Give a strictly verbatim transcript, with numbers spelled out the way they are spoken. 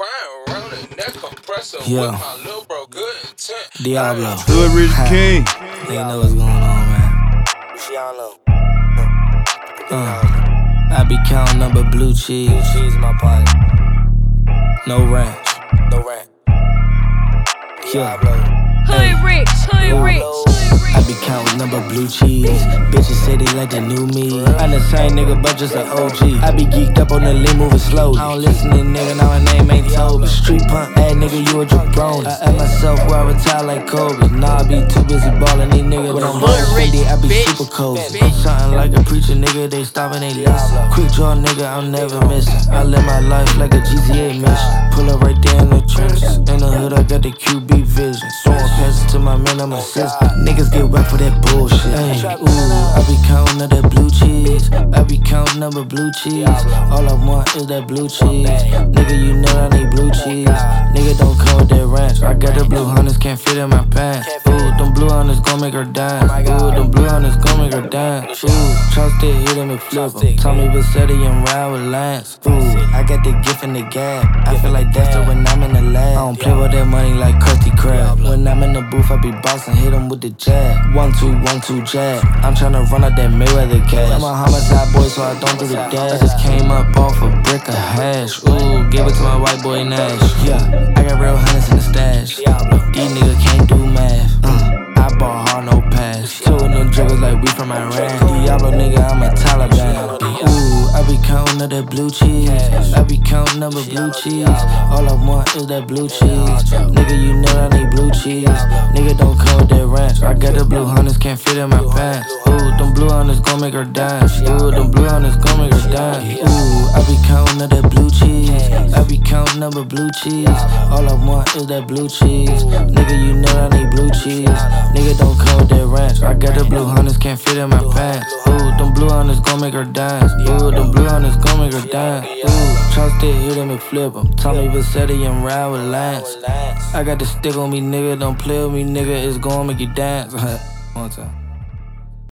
round, round the neck compressor. Yeah. With my little bro, good intent. Diablo. Hood Rich King. They know what's going on, man. Uh, I be counting number blue cheese. Blue cheese in my pocket. No ranch. No ranch. Diablo. Hood Rich, Hood Rich. I be counting number blue cheese. Bitches say they like the new me. I'm the same nigga, but just an O G. I be geeked up on the lean, moving slow. I don't listen to nigga, now my name ain't Toby. Street punk, ass nigga, you a jabroni. I at myself where I retire like Kobe. Nah, I be too busy ballin' these niggas. When I'm rolling fifty, I be super cold. I'm something like a preacher, nigga, they stoppin', they listen. Quick draw, nigga, I'm never missing. I live my life like a G T A mission. Pull up right there in the trenches. In the hood, I got the Q B vision. Throwing passes to my man, I'm assistant. Niggas get wet for that bullshit. Ay, ooh, I be counting up that blue cheese. I be counting up a blue cheese. All I want is that blue cheese. Nigga, you know I need blue cheese. Nigga, don't come with that ranch. I got the blue hunters, can't fit in my pants. Ooh, them blue hunters gon' make her dance. Ooh, them blue hunters gon' make her dance. Ooh, Charleston hit him and flip him. Tommy Vassetti and ride with Lance. Ooh, I got the gift in the gap. I feel like Dexter when I'm in the lab. I don't play with that money like Krusty Krab. When I'm in the booth, I be bossing, hit him with the jab. One, two, one, two, jab. I'm tryna run out that Mayweather cash. I'm a homicide boy, so I don't do the dash. I just came up off a brick of hash. Ooh, give it to my white boy Nash. Yeah, I got real hunters in the stash. These niggas can't do math. Mm, I ball hard, no pass. Two of them jiggers like we from Iran. Diablo nigga, I'm a Taliban. Ooh, I be counting up that blue cheese. I be counting up a blue cheese. All I want is that blue cheese. Nigga, you know I need blue cheese. Nigga, don't come with that ranch. I got the blue hunters, can't fit in my pants. Ooh, them blue hunters gon' make her dance. Ooh, them blue hunters gon' make her dance. Ooh, I be counting up that blue cheese. I be counting up a blue cheese. All I want is that blue cheese. Nigga, you know I need blue cheese. Nigga, don't come with that ranch. I got the blue hunters, can't fit in my pants. Ooh, them blue hunters gon' make her dance. Ooh, them blue hunters gon' make her dance. Ooh, Charleston hit him and flip him. Tommy Vassetti and ride with Lance. I got the stick on me, nigga. Don't play with me, nigga. It's gon' make you dance. One time.